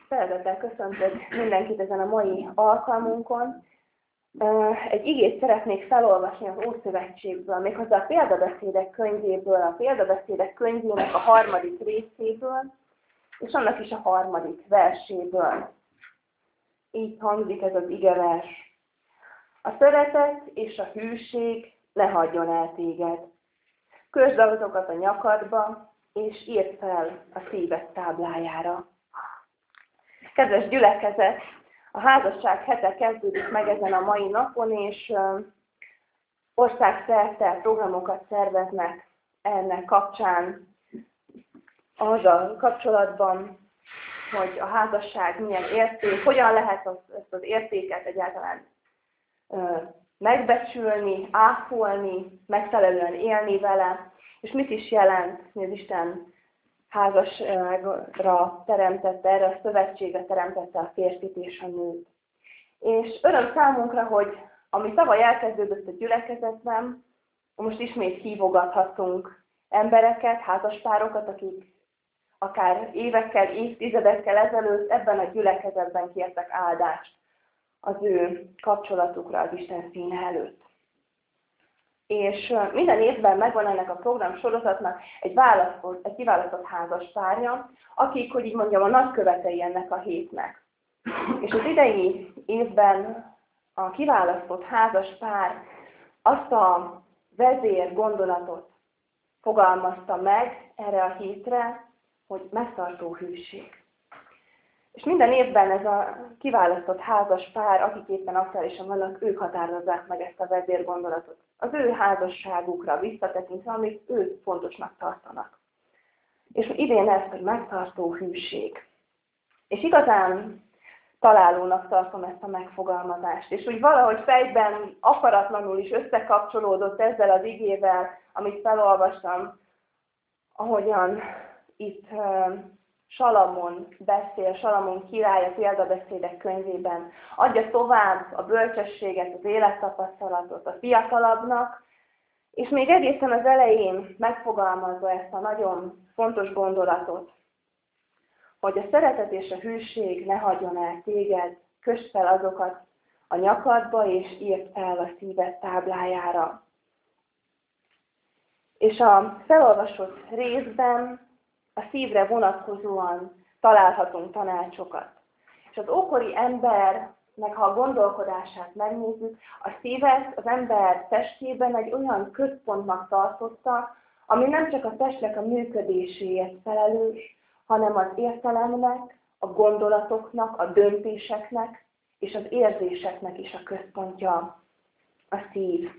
Szeretettel köszöntök mindenkit ezen a mai alkalmunkon. Egy igét szeretnék felolvasni az Ószövetségből, méghozzá a példabeszédek könyvéből, a példabeszédek könyvének a 3. részéből, és annak is a 3. verséből. Így hangzik ez az igevers. A szeretet és a hűség ne hagyjon el téged. Kösd azokat a nyakadba, és írd fel a szíved táblájára. Kedves gyülekezet, a házasság hete kezdődik meg ezen a mai napon, és országszerte programokat szerveznek ennek kapcsán, azzal kapcsolatban, hogy a házasság milyen érték, hogyan lehet ezt az értéket egyáltalán megbecsülni, ápolni, megfelelően élni vele, és mit is jelent, hogy az Isten házasságra teremtette, erre a szövetségre teremtette a férfit és a nőt. És öröm számunkra, hogy ami tavaly elkezdődött a gyülekezetben, most ismét hívogathatunk embereket, házaspárokat, akik akár évekkel, évtizedekkel ezelőtt ebben a gyülekezetben kértek áldást az ő kapcsolatukra az Isten színe előtt. És minden évben megvan ennek a program sorozatnak egy kiválasztott házaspárja, akik, hogy így mondjam, a nagykövetei ennek a hétnek. És az idei évben a kiválasztott házaspár azt a vezér gondolatot fogalmazta meg erre a hétre, hogy megtartó hűség. És minden évben ez a kiválasztott házaspár, akik éppen aktuálisan vannak, ők határozzák meg ezt a vezérgondolatot. Az ő házasságukra visszatekintve, amit ők fontosnak tartanak. És idén ez, hogy megtartó hűség. És igazán találónak tartom ezt a megfogalmazást. És úgy valahogy fejben akaratlanul is összekapcsolódott ezzel az igével, amit felolvastam, ahogyan itt Salamon beszél, Salamon király a példabeszédek könyvében. Adja tovább a bölcsességet, az élettapasztalatot a fiatalabbnak, és még egészen az elején megfogalmazza ezt a nagyon fontos gondolatot, hogy a szeretet és a hűség ne hagyjon el téged, kösd fel azokat a nyakadba, és írd fel a szíved táblájára. És a felolvasott részben a szívre vonatkozóan találhatunk tanácsokat. És az ókori embernek, ha a gondolkodását megnézzük, a szívet az ember testében egy olyan központnak tartotta, ami nem csak a testnek a működéséért felelős, hanem az értelemnek, a gondolatoknak, a döntéseknek és az érzéseknek is a központja a szív.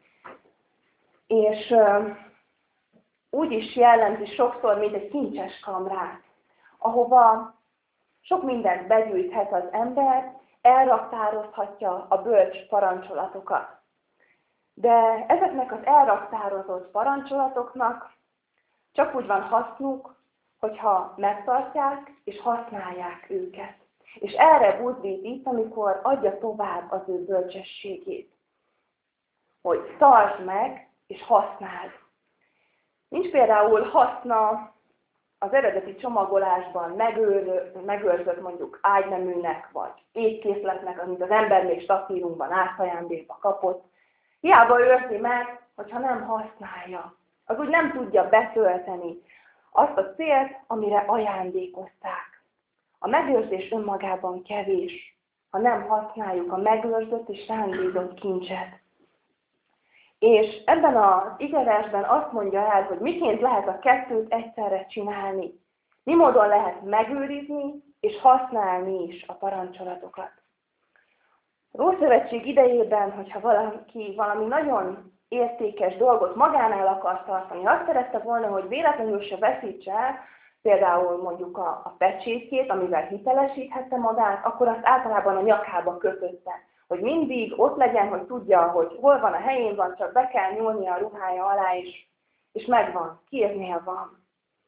És úgy is jellemzi sokszor, mint egy kincses kamrát, ahova sok mindent begyűjthet az ember, elraktározhatja a bölcs parancsolatokat. De ezeknek az elraktározott parancsolatoknak csak úgy van hasznuk, hogyha megtartják és használják őket. És erre buzdít itt, amikor adja tovább az ő bölcsességét. Hogy tartsd meg és használd. Nincs például haszna az eredeti csomagolásban megőrzött mondjuk ágyneműnek, vagy étkészletnek, amit az ember még stafírunkban átajándékba kapott. Hiába őrzi meg, hogyha nem használja. Az úgy nem tudja betölteni azt a célt, amire ajándékozták. A megőrzés önmagában kevés, ha nem használjuk a megőrzött és ránk bízott kincset. És ebben az igeversben azt mondja el, hogy miként lehet a kettőt egyszerre csinálni. Mi módon lehet megőrizni és használni is a parancsolatokat. Az Ószövetség idejében, hogyha valaki valami nagyon értékes dolgot magánál akar tartani, azt szerette volna, hogy véletlenül se veszítse el, például mondjuk a pecsétjét, amivel hitelesíthette magát, akkor azt általában a nyakába kötötte. Hogy mindig ott legyen, hogy tudja, hogy hol van a helyén van, csak be kell nyúlnia a ruhája alá, és megvan, kéznél van.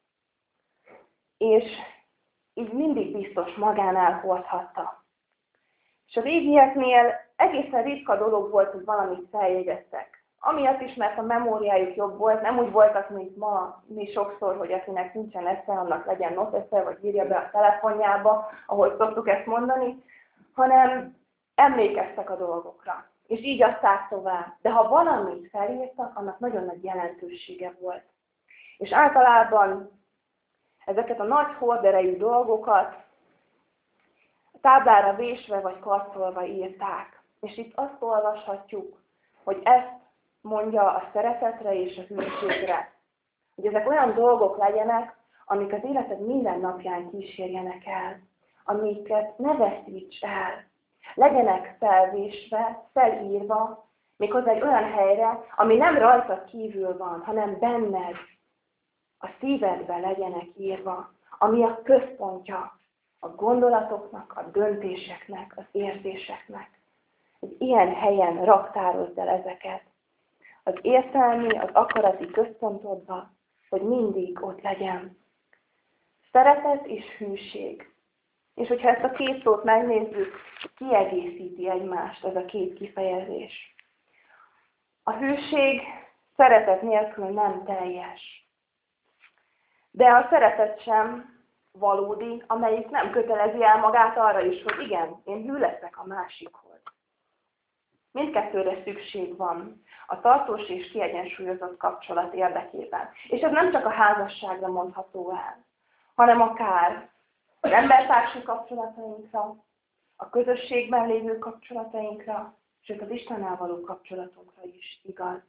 És így mindig biztos magánál hordhatta. És a régieknél egészen ritka dolog volt, hogy valamit feljegyeztek. Amiatt is, mert a memóriájuk jobb volt, nem úgy voltak, mint ma mi sokszor, hogy akinek nincsen esze, annak legyen notesze, vagy írja be a telefonjába, ahogy szoktuk ezt mondani, hanem emlékeztek a dolgokra, és így adták tovább. De ha valamit felírtak, annak nagyon nagy jelentősége volt. És általában ezeket a nagy horderejű dolgokat táblára vésve vagy karcolva írták. És itt azt olvashatjuk, hogy ezt mondja a szeretetre és a hűségre. Hogy ezek olyan dolgok legyenek, amik az életed minden napján kísérjenek el, amiket ne veszíts el. Legyenek felvésve, felírva, méghozzá egy olyan helyre, ami nem rajtad kívül van, hanem benned, a szívedbe legyenek írva, ami a központja a gondolatoknak, a döntéseknek, az érzéseknek. Egy ilyen helyen raktározd el ezeket. Az értelmi, az akarati központodba, hogy mindig ott legyen. Szeretet és hűség. És hogyha ezt a két szót megnézzük, kiegészíti egymást ez a két kifejezés. A hűség szeretet nélkül nem teljes. De a szeretet sem valódi, amelyik nem kötelezi el magát arra is, hogy igen, én hű leszek a másikhoz. Mindkettőre szükség van a tartós és kiegyensúlyozott kapcsolat érdekében. És ez nem csak a házasságra mondható el, hanem akár az embertársi kapcsolatainkra, a közösségben lévő kapcsolatainkra, sőt az Istennel való kapcsolatunkra is igaz.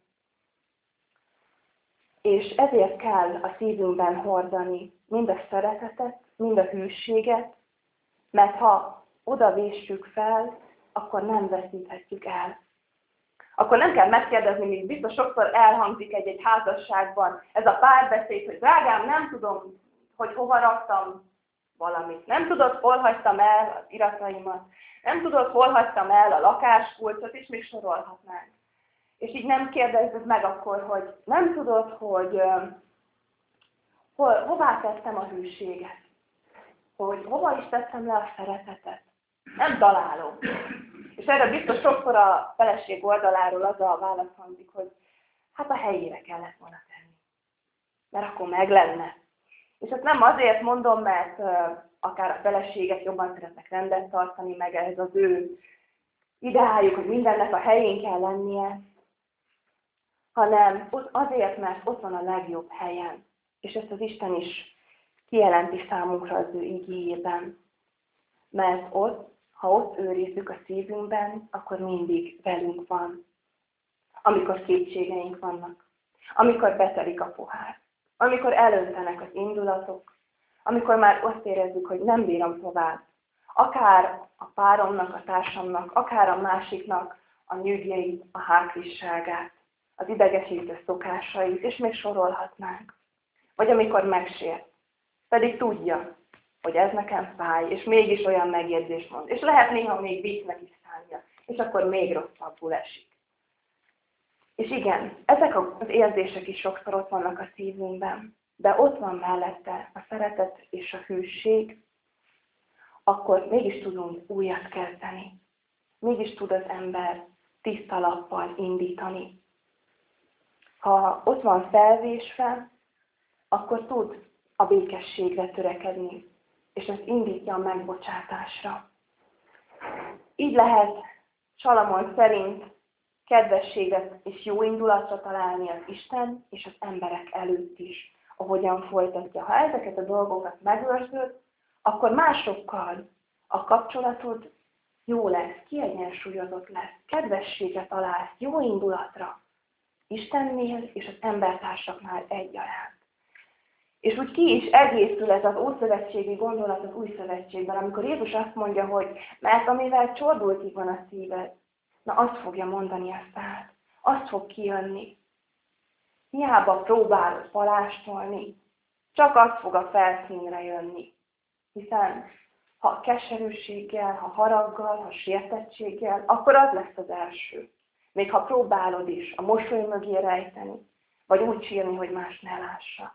És ezért kell a szívünkben hordani mind a szeretetet, mind a hűséget, mert ha oda véssük fel, akkor nem veszíthetjük el. Akkor nem kell megkérdezni, mint biztos sokszor elhangzik egy házasságban ez a párbeszéd, hogy drágám, nem tudom, hogy hova raktam valamit. Nem tudod, hol hagytam el az irataimat. Nem tudod, hol hagytam el a lakáskulcsot, és még sorolhatnánk. És így nem kérdezzük meg akkor, hogy nem tudod, hogy hová tettem a hűséget. Hogy hova is tettem le a szeretetet. Nem találom. És erre biztos sokszor a feleség oldaláról az a válasz hangzik, hogy hát a helyére kellett volna tenni. Mert akkor meg lenne. És ezt nem azért mondom, mert akár a feleségek jobban szeretnek rendet tartani, meg ez az ő ideájuk, hogy mindennek a helyén kell lennie, hanem azért, mert ott van a legjobb helyen. És ezt az Isten is kijelenti számunkra az ő igéjében. Mert ott, ha ott őrizzük a szívünkben, akkor mindig velünk van. Amikor kétségeink vannak, amikor betelik a pohár, amikor elöntenek az indulatok, amikor már azt érezzük, hogy nem bírom tovább. Akár a páromnak, a társamnak, akár a másiknak a nyűgjeit, a háklisságát, az idegesítő szokásait, és még sorolhatnánk. Vagy amikor megsért, pedig tudja, hogy ez nekem fáj, és mégis olyan megjegyzést mond. És lehet néha még viccnek is szánja, és akkor még rosszabbul esik. És igen, ezek az érzések is sokszor ott vannak a szívünkben, de ott van mellette a szeretet és a hűség, akkor mégis tudunk újat kezdeni. Mégis tud az ember tiszta lappal indítani. Ha ott van felvésve, akkor tud a békességre törekedni, és ez indítja a megbocsátásra. Így lehet Salamon szerint kedvességet és jó indulatra találni az Isten és az emberek előtt is, ahogyan folytatja. Ha ezeket a dolgokat megőrzöd, akkor másokkal a kapcsolatod jó lesz, kiegyensúlyozott lesz, kedvességet találsz, jó indulatra, Istennél és az embertársaknál egyaránt. És úgy ki is egészül ez az ószövetségi gondolat az új szövetségben, amikor Jézus azt mondja, hogy mert amivel csordultig van a szíved, na azt fogja mondani a szád, azt fog kijönni. Hiába próbálod palástolni, csak az fog a felszínre jönni. Hiszen ha keserűséggel, ha haraggal, ha sértettséggel, akkor az lesz az első. Még ha próbálod is a mosoly mögé rejteni, vagy úgy sírni, hogy más ne lássa.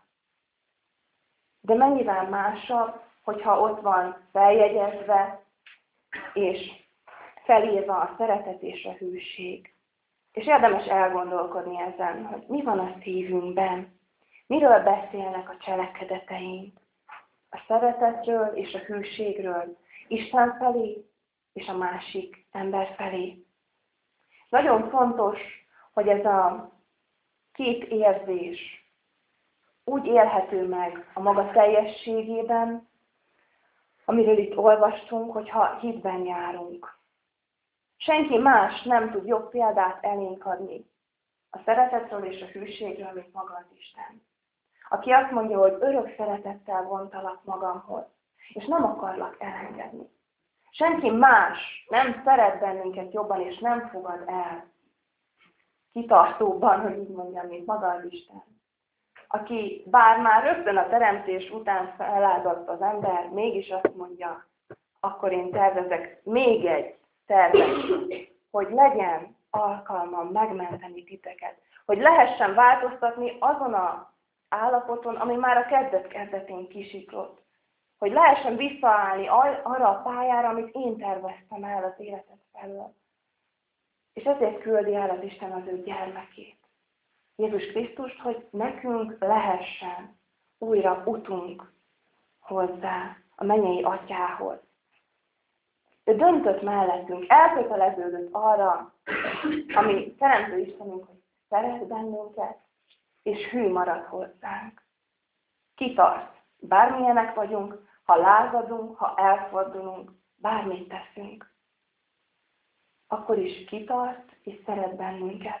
De mennyivel másabb, hogyha ott van feljegyezve, és felírva a szeretet és a hűség. És érdemes elgondolkodni ezen, hogy mi van a szívünkben, miről beszélnek a cselekedeteink, a szeretetről és a hűségről, Isten felé és a másik ember felé. Nagyon fontos, hogy ez a két érzés úgy élhető meg a maga teljességében, amiről itt olvastunk, hogyha hitben járunk. Senki más nem tud jobb példát elénk adni a szeretetről és a hűségről, mint maga az Isten. Aki azt mondja, hogy örök szeretettel vontalak magamhoz, és nem akarlak elengedni. Senki más nem szeret bennünket jobban, és nem fogad el kitartóban, hogy így mondjam, mint maga az Isten. Aki bár már rögtön a teremtés után feláldozott az ember, mégis azt mondja, akkor én tervezek még egy tervet, hogy legyen alkalmam megmenteni titeket. Hogy lehessen változtatni azon az állapoton, ami már a kezdet-kezdetén kisiklott. Hogy lehessen visszaállni arra a pályára, amit én terveztem el az életed felől. És ezért küldi el az Isten az ő gyermekét. Jézus Krisztust, hogy nekünk lehessen újra utunk hozzá, a mennyei atyához. Ő döntött mellettünk, elköteleződött arra, ami Teremtő Istenünk, hogy szeret bennünket, és hű marad hozzánk. Kitart, bármilyenek vagyunk, ha lázadunk, ha elfordulunk, bármit teszünk. Akkor is kitart, és szeret bennünket.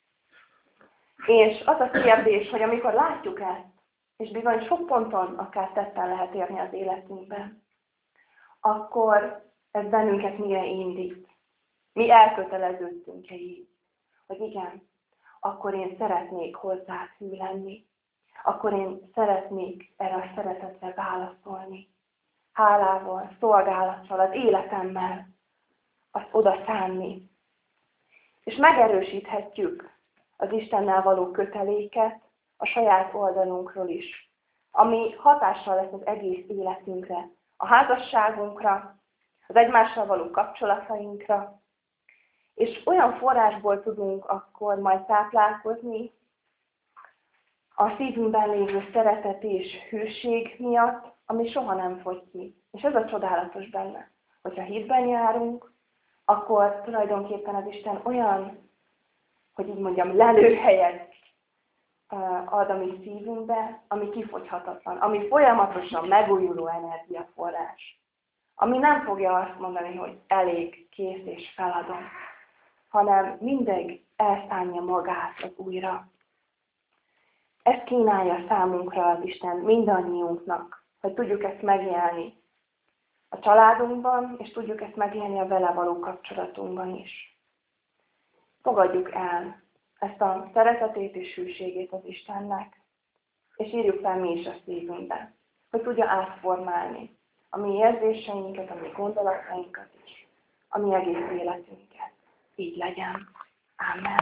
És az a kérdés, hogy amikor látjuk ezt, és bizony sok ponton akár tetten lehet érni az életünkben, akkor ez bennünket mire indít? Mi elköteleződtünk-e így? Hogy igen, akkor én szeretnék hozzá hű lenni. Akkor én szeretnék erre a szeretetre válaszolni. Hálával, szolgálattal, az életemmel, azt oda szánni. És megerősíthetjük az Istennel való köteléket a saját oldalunkról is, ami hatással lesz az egész életünkre, a házasságunkra, az egymással való kapcsolatainkra, és olyan forrásból tudunk akkor majd táplálkozni a szívünkben lévő szeretet és hűség miatt, ami soha nem fogy ki. És ez a csodálatos benne, hogyha hitben járunk, akkor tulajdonképpen az Isten olyan, hogy így mondjam, lelőhelyet ad a mi szívünkbe, ami kifogyhatatlan, ami folyamatosan megújuló energiaforrás. Ami nem fogja azt mondani, hogy elég, kész és feladom, hanem mindig elszánja magát az újra. Ezt kínálja számunkra az Isten mindannyiunknak, hogy tudjuk ezt megélni a családunkban, és tudjuk ezt megélni a vele való kapcsolatunkban is. Fogadjuk el ezt a szeretetét és hűségét az Istennek, és írjuk fel mi is a szívünkbe, hogy tudja átformálni a mi érzéseinket, a mi gondolatainkat is, a mi egész életünket. Így legyen. Amen.